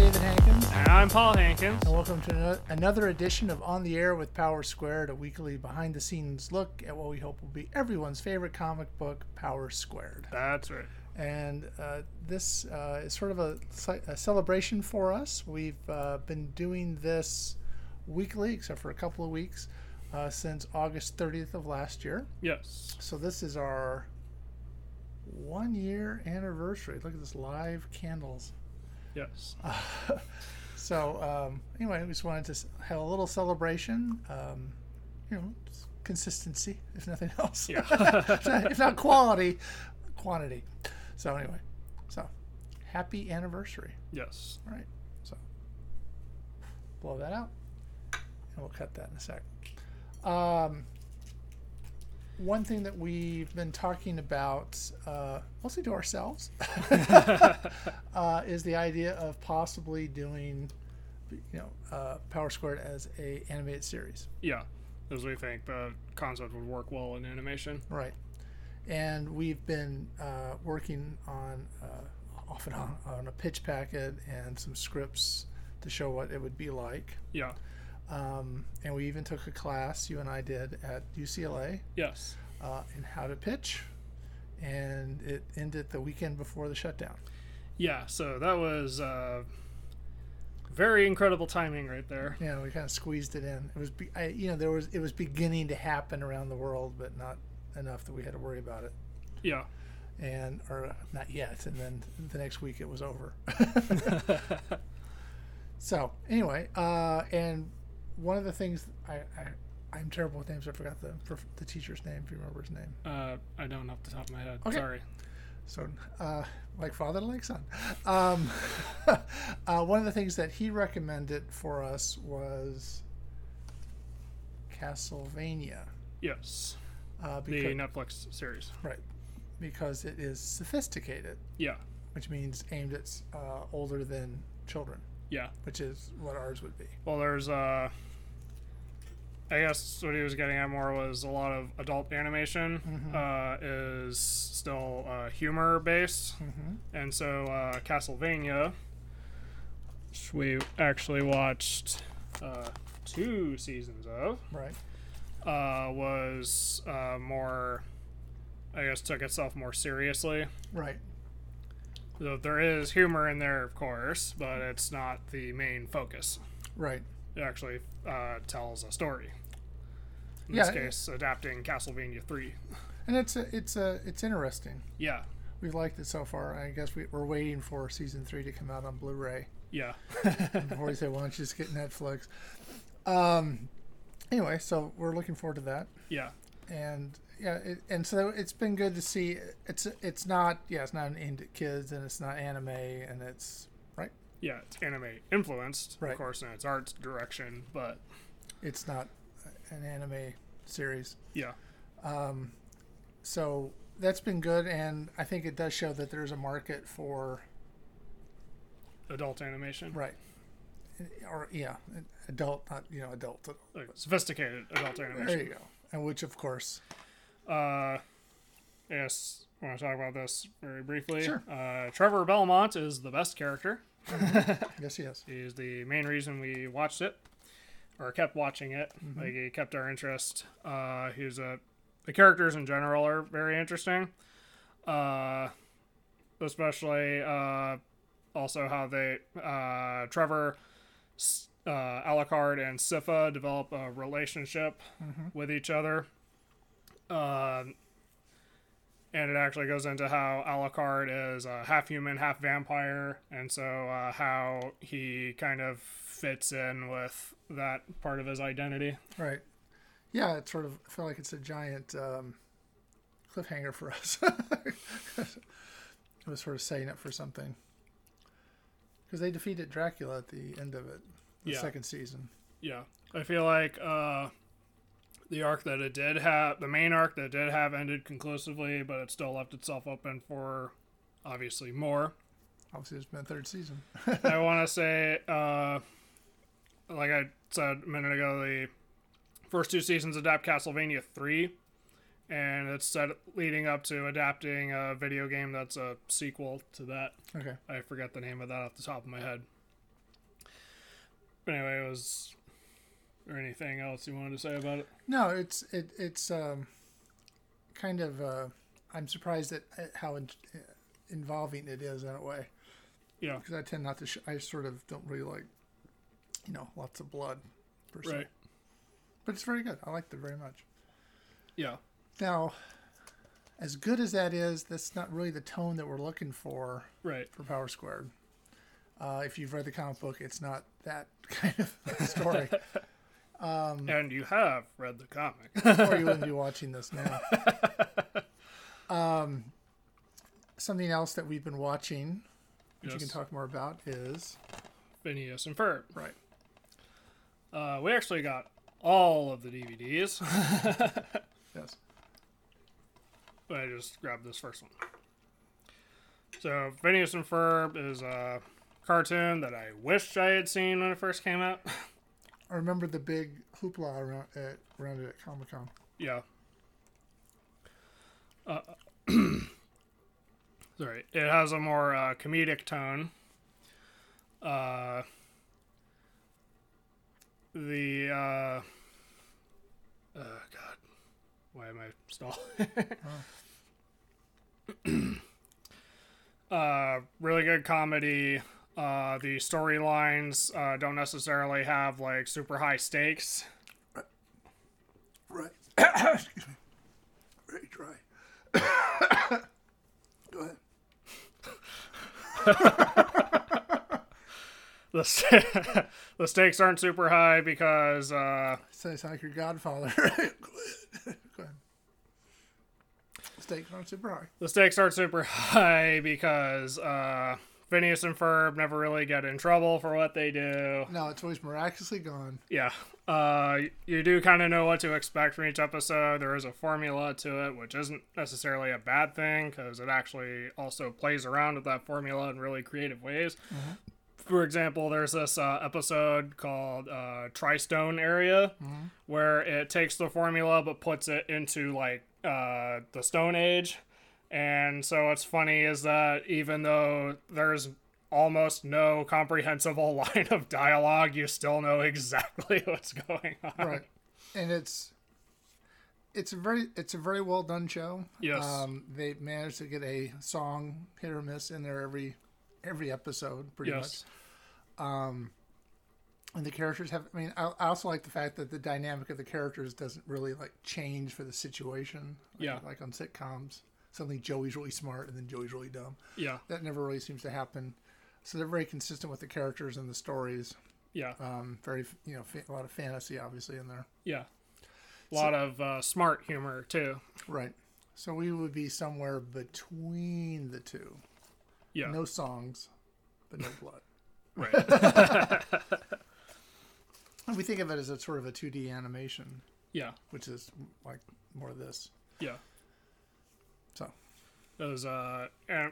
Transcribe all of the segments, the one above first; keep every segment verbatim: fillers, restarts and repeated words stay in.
David Hankins. And I'm Paul Hankins. And welcome to another edition of On the Air with Power Squared, a weekly behind-the-scenes look at what we hope will be everyone's favorite comic book, Power Squared. That's right. And uh, this uh, is sort of a, a celebration for us. We've uh, been doing this weekly, except for a couple of weeks, uh, since August thirtieth of last year. Yes. So this is our one-year anniversary. Look at this, live candles. Yes. Uh, so um, anyway, we just wanted to have a little celebration. Um, you know, consistency, if nothing else. Yeah. If not quality, quantity. So anyway, so happy anniversary. Yes. All right. So blow that out, and we'll cut that in a sec. Um, one thing that we've been talking about, uh, mostly to ourselves, uh, is the idea of possibly doing, you know, uh, Power Squared as a animated series. Yeah, as we think the concept would work well in animation. Right. And we've been uh, working on, uh, off and on, on a pitch packet and some scripts to show what it would be like. Yeah. Um, and we even took a class, you and I did, at U C L A. Yes. Uh, in how to pitch, and it ended the weekend before the shutdown. Yeah, so that was uh, very incredible timing right there. Yeah, we kind of squeezed it in. It was, be, I, you know, there was it was beginning to happen around the world, but not enough that we had to worry about it. Yeah. And or not yet. And then the next week it was over. So anyway, uh, and one of the things I, I I'm terrible with names. I forgot the the teacher's name. If you remember his name. Uh, I don't off the top of my head. Okay. Sorry. So, uh, like father to like son. Um, uh, one of the things that he recommended for us was Castlevania. Yes. Uh, the because, Netflix series. Right. Because it is sophisticated. Yeah. Which means aimed at uh, older than children. Yeah. Which is what ours would be. Well, there's, uh, I guess what he was getting at more was a lot of adult animation Mm-hmm. uh, is still uh, humor based. Mm-hmm. And so uh, Castlevania, which we actually watched uh, two seasons of, Right. uh, was uh, more, I guess, took itself more seriously. Right. So there is humor in there, of course, but it's not the main focus. Right. It actually uh, tells a story. In Yeah, this case, adapting Castlevania three. And it's a, it's a, it's interesting. Yeah. We've liked it so far. I guess we, we're waiting for season three to come out on Blu-ray. Yeah. Before we say, why don't you just get Netflix? Um, anyway, so we're looking forward to that. Yeah. And yeah, it, and so it's been good to see. It's it's not yeah, it's not aimed at kids, and it's not anime, and it's right. Yeah, it's anime influenced, Right. of course, in its art direction, but It's not an anime series. yeah. Um, so that's been good, and I think it does show that there's a market for Adult animation. right, or yeah, adult, not you know adult. Like sophisticated adult animation. There you go. And which, of course, Uh, yes, I want to talk about this very briefly. Sure. Uh, Trevor Belmont is the best character. yes, yes, He's the main reason we watched it, or kept watching it. Mm-hmm. Like, he kept our interest. Uh, he's a... The characters in general are very interesting. Uh, especially, uh, also how they... Uh, Trevor, uh, Alucard, and Sypha develop a relationship mm-hmm. with each other. Uh, and it actually goes into how Alucard is uh, half human, half vampire, and so uh, how he kind of fits in with that part of his identity. right. Yeah, it sort of I feel like it's a giant um, cliffhanger for us. It was sort of setting up for something because they defeated Dracula at the end of it, the Yeah. second season. Yeah, I feel like uh, the arc that it did have, the main arc that it did have, ended conclusively, but it still left itself open for obviously more. Obviously, there's been a third season. I want to say, uh, like I said a minute ago, the first two seasons adapt Castlevania three, and it's set leading up to adapting a video game that's a sequel to that. Okay. I forget the name of that off the top of my head. anyway, it was there anything else you wanted to say about it? No, it's it it's um, kind of. Uh, I'm surprised at, at how in, uh, involving it is in a way. Yeah. Because I tend not to. Sh- I sort of don't really like, you know, lots of blood, per se. Right. But it's very good. I liked it very much. Yeah. Now, as good as that is, that's not really the tone that we're looking for. Right. For Power Squared. Uh, if you've read the comic book, it's not that kind of story. Um, and you have read the comic. or you wouldn't be watching this now. Um, something else that we've been watching, which Yes. you can talk more about, is... Phineas and Ferb. Right. Uh, we actually got all of the D V Ds. Yes. But I just grabbed this first one. So, Phineas and Ferb is a cartoon that I wished I had seen when it first came out. I remember the big hoopla around, at, around it at Comic-Con. Yeah. Uh, sorry. It has a more uh, comedic tone. Uh, the, uh, oh God. Why am I stalling? uh, really good comedy. Uh, the storylines uh, don't necessarily have like super high stakes. Right. Excuse me. Very dry. Go ahead. the st- the stakes aren't super high because uh, Sounds like your Godfather. Go ahead. Go ahead. Stakes aren't super high. the stakes aren't super high because uh, Phineas and Ferb never really get in trouble for what they do. No, it's always miraculously gone. Yeah. Uh, you do kind of know what to expect from each episode. There is a formula to it, which isn't necessarily a bad thing because it actually also plays around with that formula in really creative ways. Mm-hmm. For example, there's this uh, episode called uh, Tri-Stone Area Mm-hmm. where it takes the formula but puts it into like uh, the Stone Age. And so what's funny is that even though there's almost no comprehensible line of dialogue, you still know exactly what's going on. Right. And it's it's a very it's a very well done show. Yes. Um, they managed to get a song hit or miss in there every every episode, pretty Yes. much. Um, and the characters have. I mean, I, I also like the fact that the dynamic of the characters doesn't really like change for the situation. Like, Yeah. Like on sitcoms, suddenly Joey's really smart and then Joey's really dumb. Yeah. That never really seems to happen. So they're very consistent with the characters and the stories. Yeah. Um, very, you know, fa- a lot of fantasy, obviously, in there. Yeah. A lot of uh, smart humor, too. Right. So we would be somewhere between the two. Yeah. No songs, but no blood. Right. And we think of it as a sort of a two D animation, Yeah. which is like more of this. Yeah. So, Those, uh, and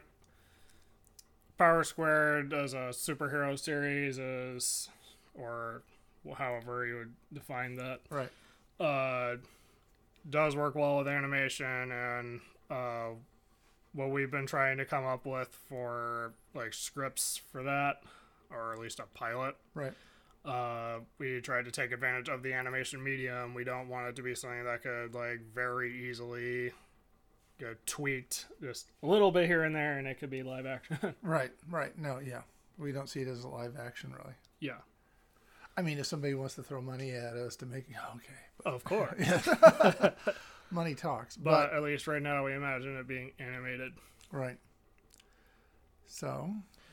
Power Squared as a superhero series is, or however you would define that, right. uh, does work well with animation, and uh, what we've been trying to come up with for like scripts for that, or at least a pilot. Right. Uh, we tried to take advantage of the animation medium. We don't want it to be something that could like very easily get tweaked just a little bit here and there, and it could be live action. Right. Right. No, yeah. We don't see it as a live action, really. Yeah, I mean, if somebody wants to throw money at us to make it, okay. of course. Money talks. But But, at least right now, we imagine it being animated. right. So,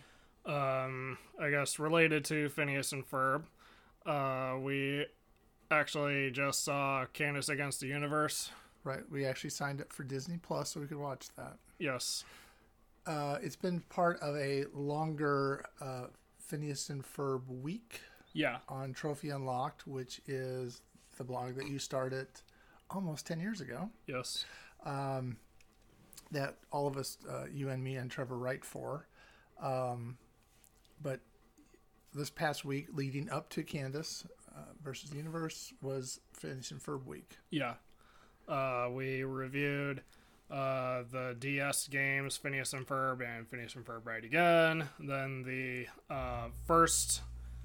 Um, I guess related to Phineas and Ferb, uh, we actually just saw Candace Against the Universe. right. We actually signed up for Disney Plus so we could watch that. Yes. Uh, it's been part of a longer uh, Phineas and Ferb week Yeah. on Trophy Unlocked, which is the blog that you started almost ten years ago. Yes. Um, that all of us, uh, you and me and Trevor, write for. Um, but this past week, leading up to Candace uh, versus the Universe, was Phineas and Ferb week. Yeah. Uh, we reviewed uh, the D S games Phineas and Ferb and Phineas and Ferb Ride Again. Then the uh, first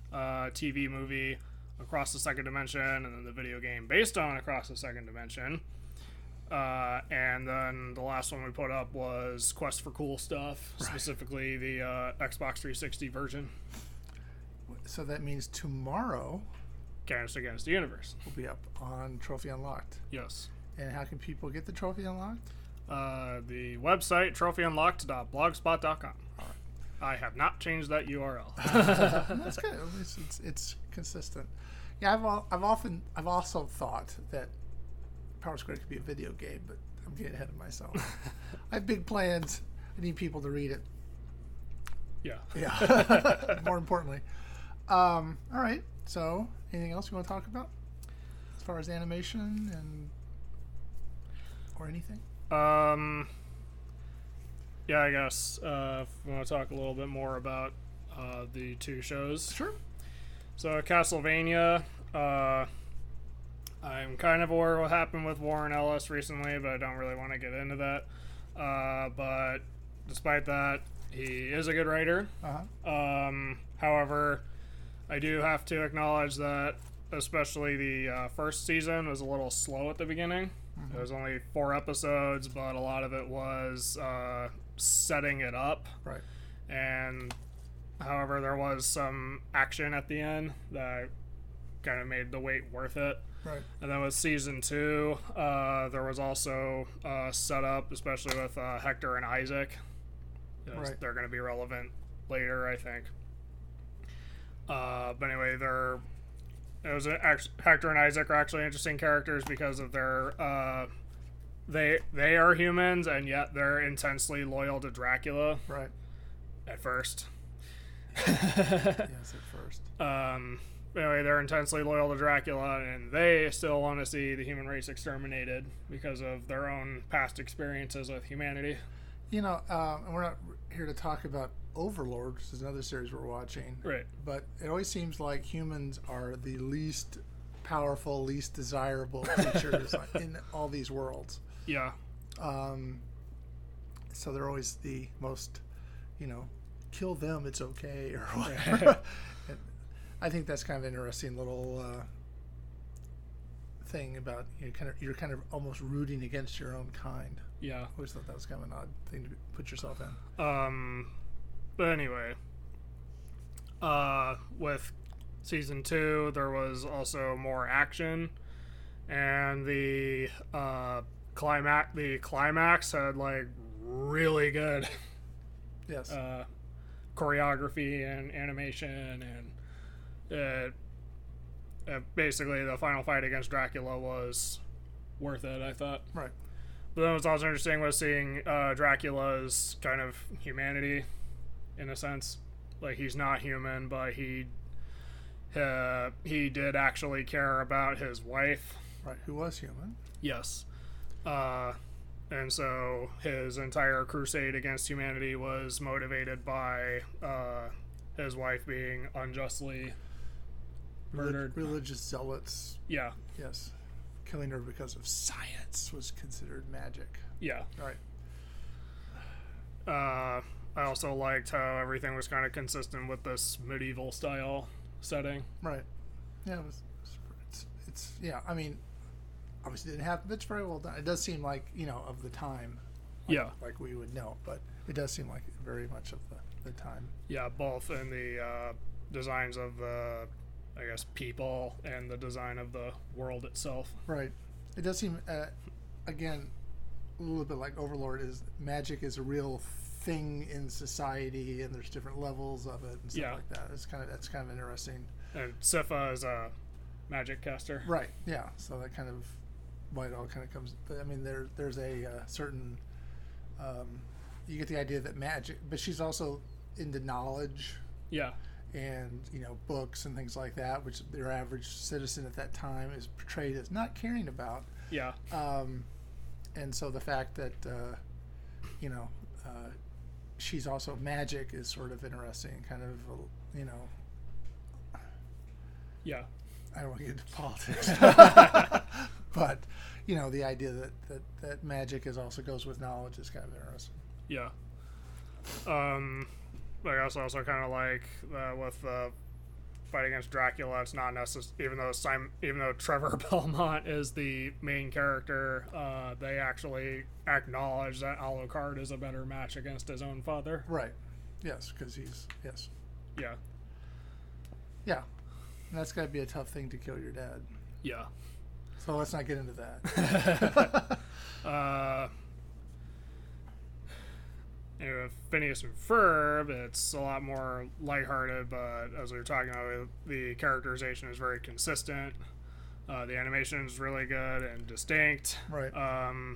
uh, T V movie Across the Second Dimension, and then the video game based on Across the Second Dimension. Uh, and then the last one we put up was Quest for Cool Stuff, Right. specifically the uh, Xbox three sixty version, So that means tomorrow Canvas Against the Universe. will be up on Trophy Unlocked. Yes. And how can people get the Trophy Unlocked? Uh, the website, trophy unlocked dot blogspot dot com. I have not changed that U R L. That's good. At least it's, it's consistent. Yeah, I've al- I've often I've also thought that Power Squared could be a video game, but I'm getting ahead of myself. I have big plans. I need people to read it. Yeah. Yeah. More importantly, um, all right. So, anything else you want to talk about as far as animation and or anything? Um. Yeah, I guess uh, if we want to talk a little bit more about uh, the two shows. Sure. So Castlevania, uh, I'm kind of aware of what happened with Warren Ellis recently, but I don't really want to get into that. Uh, but despite that, he is a good writer. Uh-huh. Um, however, I do have to acknowledge that especially the uh, first season was a little slow at the beginning. Mm-hmm. It was only four episodes, but a lot of it was uh, setting it up. Right. And however, there was some action at the end that kind of made the wait worth it. Right. And then with season two, uh, there was also uh, set up, especially with uh, Hector and Isaac. Right. They're going to be relevant later, I think. Uh, but anyway, they're it was a, act- Hector and Isaac are actually interesting characters because of their uh, they they are humans and yet they're intensely loyal to Dracula Right. at first. Yes, at first. Um, anyway, they're intensely loyal to Dracula, and they still want to see the human race exterminated because of their own past experiences with humanity. You know, um, and we're not here to talk about Overlord, which is another series we're watching. Right. But it always seems like humans are the least powerful, least desirable creatures in all these worlds. Yeah. Um, so they're always the most, you know, kill them, it's okay, or whatever. And I think that's kind of an interesting little uh, thing about you know, kind of you're kind of almost rooting against your own kind. Yeah. I always thought that was kind of an odd thing to put yourself in. Um, but anyway, uh, with season two, there was also more action, and the uh, climax. The climax had like really good Yes. uh, choreography and animation, and it, uh, basically the final fight against Dracula was worth it, I thought. Right. But then what's also interesting was seeing uh, Dracula's kind of humanity, in a sense. Like, he's not human, but he uh, he did actually care about his wife. Right. Who was human? Yes. Uh, and so his entire crusade against humanity was motivated by uh, his wife being unjustly murdered. Relig- religious zealots. Yeah. Yes. Killing her because of science was considered magic. Yeah. Right. Uh, I also liked how everything was kind of consistent with this medieval style setting. Right. Yeah. It was. It's. it's yeah. I mean, obviously it didn't happen. But it's very well done. It does seem like you know of the time. Like, Yeah. Like we would know, but it does seem like very much of the, the time. Yeah, both in the uh, designs of the, I guess, people and the design of the world itself. Right. It does seem, uh, again, a little bit like Overlord. Is magic is a real thing in society, and there's different levels of it and stuff Yeah. like that. It's kind of that's kind of interesting. And Sifa is a magic caster. Right. Yeah. So that kind of why it all kind of comes. I mean, there there's a uh, certain. Um, you get the idea that magic, but she's also into knowledge Yeah. and you know books and things like that, which their average citizen at that time is portrayed as not caring about. Yeah. Um, and so the fact that uh, you know uh, she's also magic is sort of interesting. Kind of you know Yeah. I don't want to get into politics, but you know the idea that, that, that magic is also goes with knowledge is kind of interesting. Yeah. Um, I also also kind of like uh, with the fight against Dracula, it's not necessary. Even though Simon, even though Trevor Belmont is the main character, uh, they actually acknowledge that Alucard is a better match against his own father. Right. Yes, because he's yes. Yeah. Yeah. And that's got to be a tough thing to kill your dad. Yeah. So let's not get into that. uh, anyway, with Phineas and Ferb, it's a lot more lighthearted, but as we were talking about, the characterization is very consistent. Uh, the animation is really good and distinct. Right. Um,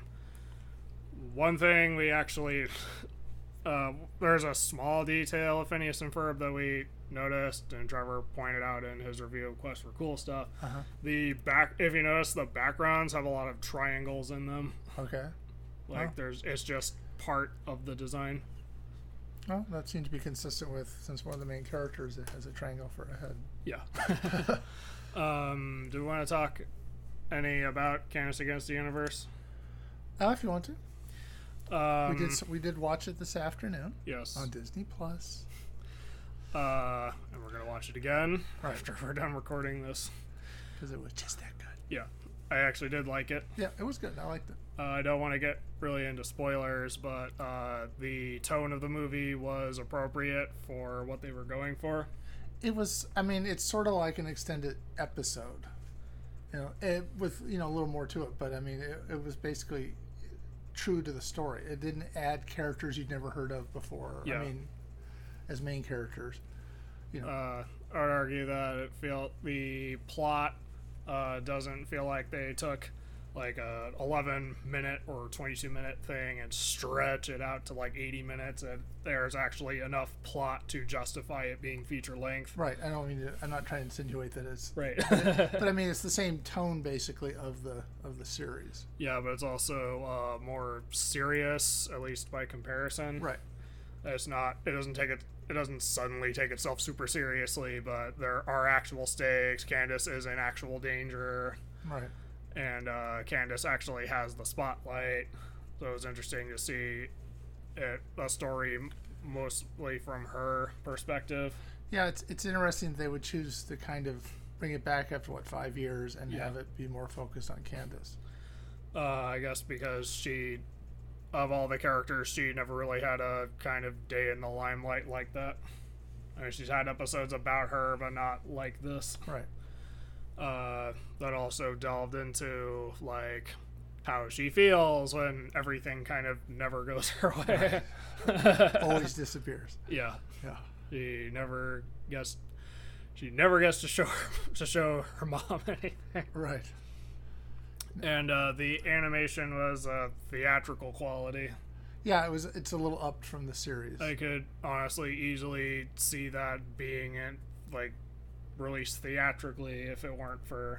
one thing we actually... Uh, there's a small detail of Phineas and Ferb that we noticed, and Trevor pointed out in his review of Quest for Cool Stuff. Uh-huh. The back, if you notice, the backgrounds have a lot of triangles in them. Okay. Like Oh. there's, it's just part of the design. Well, that seems to be consistent with, since one of the main characters it has a triangle for a head. Yeah. um, do we want to talk any about Candace Against the Universe? Oh, if you want to. Um, we did. We did watch it this afternoon. Yes. On Disney Plus. Uh, and we're gonna watch it again Right. after we're done recording this. Because it was just that good. Yeah, I actually did like it. Yeah, it was good. I liked it. Uh, I don't want to get really into spoilers, but uh, the tone of the movie was appropriate for what they were going for. It was. I mean, it's sort of like an extended episode. You know, it, with you know a little more to it, but I mean, it, it was basically true to the story. It didn't add characters you'd never heard of before. Yeah. I mean, as main characters. You know. Uh, I would argue that it felt the plot uh, doesn't feel like they took like a eleven minute or twenty-two minute thing and stretch it out to like eighty minutes, and there's actually enough plot to justify it being feature length. Right. I don't mean to. I'm not trying to insinuate that it's. Right. But I mean, it's the same tone basically of the of the series. Yeah, but it's also uh, more serious, at least by comparison. Right. It's not. It doesn't take it. It doesn't suddenly take itself super seriously, but there are actual stakes. Candace is in actual danger. Right. And uh, Candace actually has the spotlight, so it was interesting to see it, a story mostly from her perspective. Yeah, it's it's interesting that they would choose to kind of bring it back after what five years and Yeah. have it be more focused on Candace. Uh, I guess because she, of all the characters, she never really had a kind of day in the limelight like that. I mean, she's had episodes about her, but not like this. Right. Uh, that also delved into like how she feels when everything kind of never goes her way. Always disappears. Yeah, Yeah. she never gets. She never gets to show her, to show her mom anything. Right. And uh, the animation was uh, theatrical quality. Yeah, it was. It's a little upped from the series. I could honestly easily see that being in, like released theatrically if it weren't for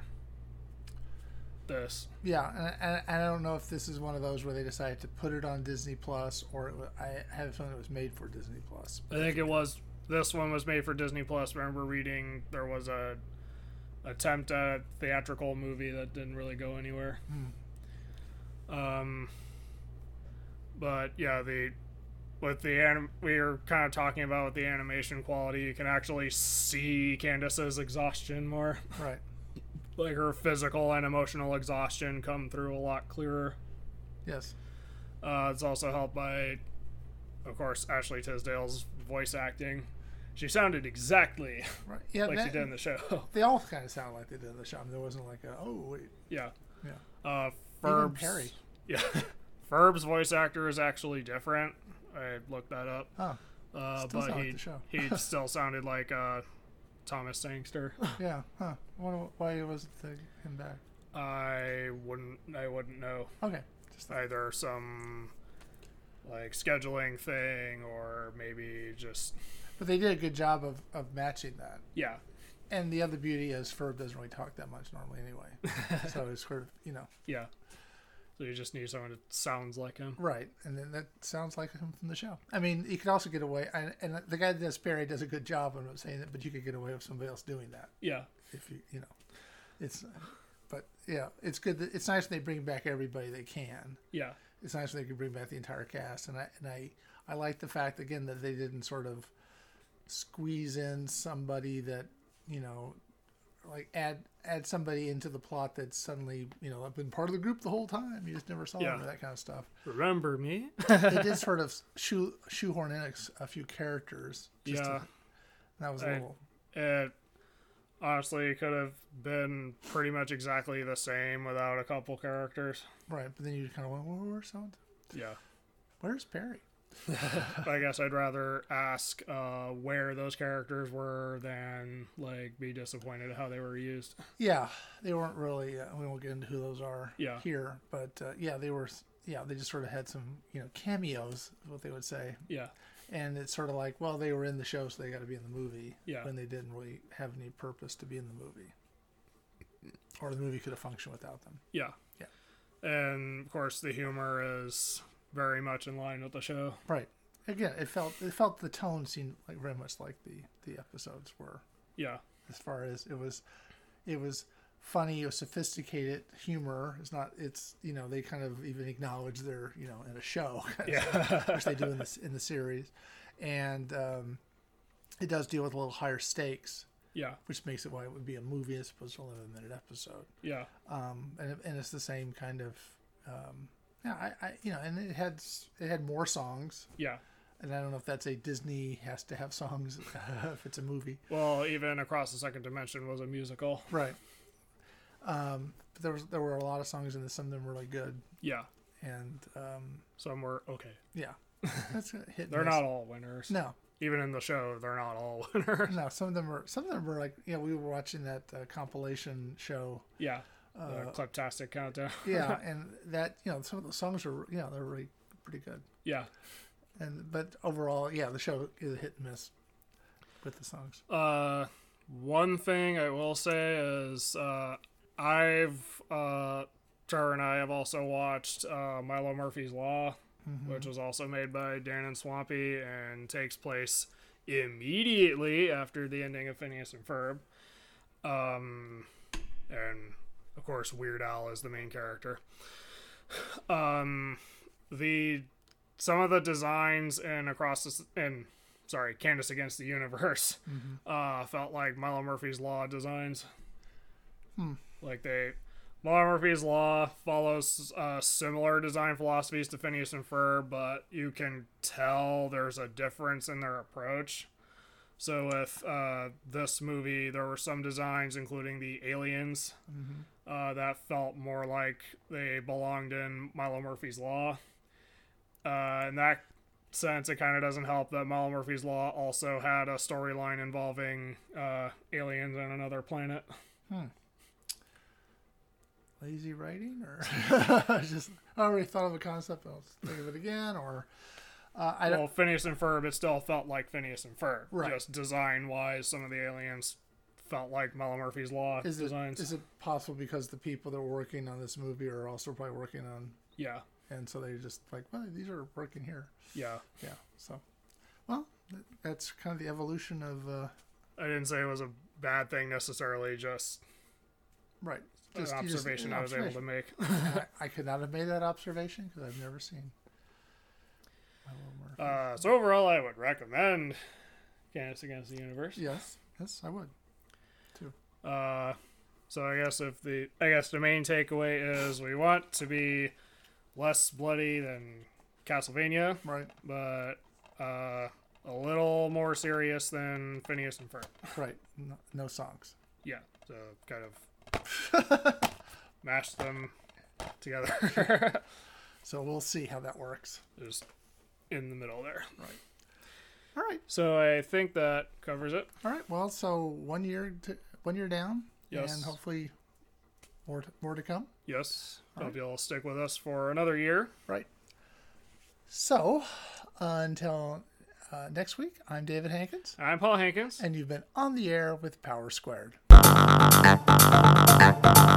this. Yeah, and, and, and I don't know if this is one of those where they decided to put it on Disney Plus, or it was, I have a feeling it was made for Disney Plus. I think it was. This one was made for Disney Plus. I remember reading there was a attempt at a theatrical movie that didn't really go anywhere. Hmm. Um, but yeah, the with the anim- we were kind of talking about with the animation quality, you can actually see Candace's exhaustion more, Right. like her physical and emotional exhaustion come through a lot clearer. Yes. Uh, it's also helped by, of course, Ashley Tisdale's voice acting. She sounded exactly Right. Yeah. like that, she did in the show. They all kind of sound like they did in the show. I mean, there wasn't like a oh wait. Yeah. Yeah. Uh, Even Ferb's, Perry. Yeah. Ferb's voice actor is actually different. I looked that up. Oh. Uh, Still but sound like he the show. he still sounded like uh, Thomas Sangster. Yeah. Huh. I wonder why wasn't the, him back? I wouldn't I wouldn't know. Okay. Just Either some like scheduling thing or maybe just But they did a good job of, of matching that. yeah. And the other beauty is Ferb doesn't really talk that much normally anyway. So it's sort of, you know. Yeah. So you just need someone that sounds like him. Right. And then that sounds like him from the show. I mean, you could also get away, and, and the guy that does Perry does a good job. I'm not saying that, but you could get away with somebody else doing that. Yeah. If you, you know. It's, but yeah, it's good. That, it's nice when they bring back everybody they can. Yeah. It's nice when they can bring back the entire cast. And I, and I, I like the fact, again, that they didn't sort of squeeze in somebody that you know, like add add somebody into the plot that's suddenly, you know, I've been part of the group the whole time. You just never saw Yeah. them or that kind of stuff. Remember me? They did sort of shoe, shoehorn in a, a few characters. Just Yeah. To, that was a I- little. It honestly could have been pretty much exactly the same without a couple characters. Right. But then you kind of went, well, where's so Yeah. Where's Perry? I guess I'd rather ask uh, where those characters were than like be disappointed at how they were used. Yeah. They weren't really, uh, we won't get into who those are Yeah. here. But uh, yeah, they were, yeah, they just sort of had some, you know, cameos, is what they would say. Yeah. And it's sort of like, well, they were in the show, so they got to be in the movie. Yeah. When they didn't really have any purpose to be in the movie. Or the movie could have functioned without them. Yeah. Yeah. And of course the humor is very much in line with the show. Right. Again, it felt it felt the tone seemed like very much like the, the episodes were. Yeah. As far as it was, it was funny, it was sophisticated humor. It's not. It's you know they kind of even acknowledge their you know in a show, Yeah. which they do in this in the series, and um, it does deal with a little higher stakes, Yeah. which makes it why it would be a movie as opposed to an eleven minute episode. Yeah. Um, and it- and it's the same kind of. Um, yeah, I, I you know, and it had it had more songs. Yeah. And I don't know if that's a Disney has to have songs if it's a movie. Well, even Across the Second Dimension was a musical. Right. Um, but there was there were a lot of songs in this. Some of them were really good, Yeah. and um, Some were okay. yeah, that's a hit. and They're miss. not all winners. No, Even in the show, they're not all winners. no. Some of them were. Some of them were like you know we were watching that uh, compilation show. Yeah. Uh, the Kleptastic Countdown. yeah, and that you know some of the songs are you know they're really pretty good. Yeah. And but overall, yeah, the show is a hit and miss with the songs. Uh, one thing I will say is uh, I've uh, Trevor and I have also watched uh, Milo Murphy's Law, Mm-hmm. which was also made by Dan and Swampy and takes place immediately after the ending of Phineas and Ferb. Um, and of course, Weird Al is the main character. Um, the some of the designs in Across the in sorry Candace Against the Universe Mm-hmm. uh, felt like Milo Murphy's Law designs. Hmm. Like they, Milo Murphy's Law follows uh, similar design philosophies to Phineas and Ferb, but you can tell there's a difference in their approach. So with uh, this movie, there were some designs, including the aliens, Mm-hmm. uh, that felt more like they belonged in Milo Murphy's Law. Uh, in that sense, it kind of doesn't help that Milo Murphy's Law also had a storyline involving uh, aliens on another planet. Hmm. Lazy writing, or just I already thought of a concept. I'll think of it again, or uh, I don't. Well, Phineas and Ferb, it still felt like Phineas and Ferb. Right. Just design-wise, some of the aliens felt like Milo Murphy's Law Is it designs. is it possible because the people that were working on this movie are also probably working on, Yeah, and so they just like, well, these are working here. yeah. Yeah. So, well, th- that's kind of the evolution of uh, I didn't say it was a bad thing necessarily, just, right. an Just, you just- observation an I was able to observation. make. I, I could not have made that observation because I've never seen. Milo Murphy. Uh, so overall, I would recommend Candace Against the Universe. yes, yes, I would. Uh, so I guess if the I guess the main takeaway is we want to be less bloody than Castlevania, Right, but uh, a little more serious than Phineas and Ferb. right. No, no songs. Yeah, so kind of mash them together. So we'll see how that works. Just in the middle there. All right, So I think that covers it. all right. Well, so one year, to, one year down, Yes. and hopefully more, to, more to come. Yes. All Hope right. you'll stick with us for another year. Right. So uh, until uh, next week, I'm David Hankins, I'm Paul Hankins. and you've been on the air with Power Squared.